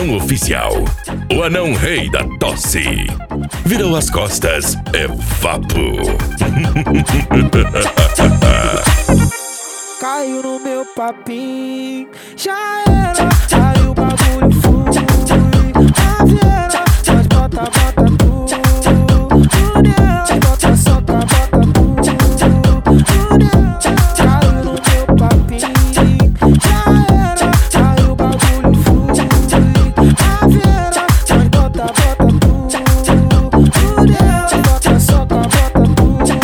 anão oficial, o anão rei da tosse. Virou as costas, é vapo. Caiu no meu papinho, já era, aí o bagulho flui. A vieira, nós bota tudo. Tudo bota, solta, bota tudo. Caiu no meu papinho, já era, aí o bagulho flui. A vieira, nós bota tudo. Tudo bota, solta, bota tudo.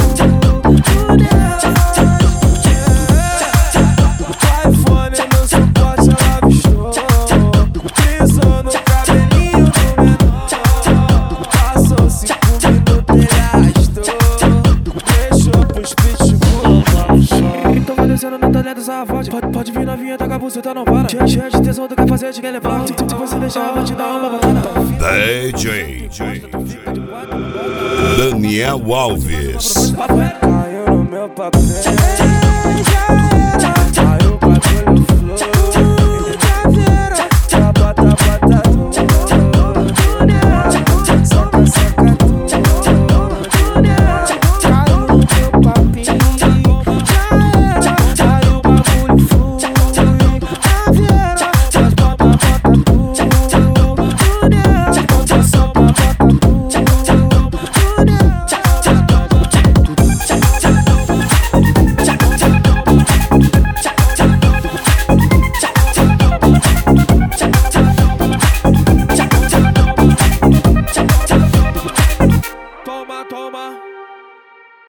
Não tá lendo essa voz. Pode vir novinha, tá com a buceta, não para. Cheia de tesão, tu quer fazer, te quer levar. Se você deixar, eu vou te dar uma balada. DJ Daniel Alves. Caiu no meu papel.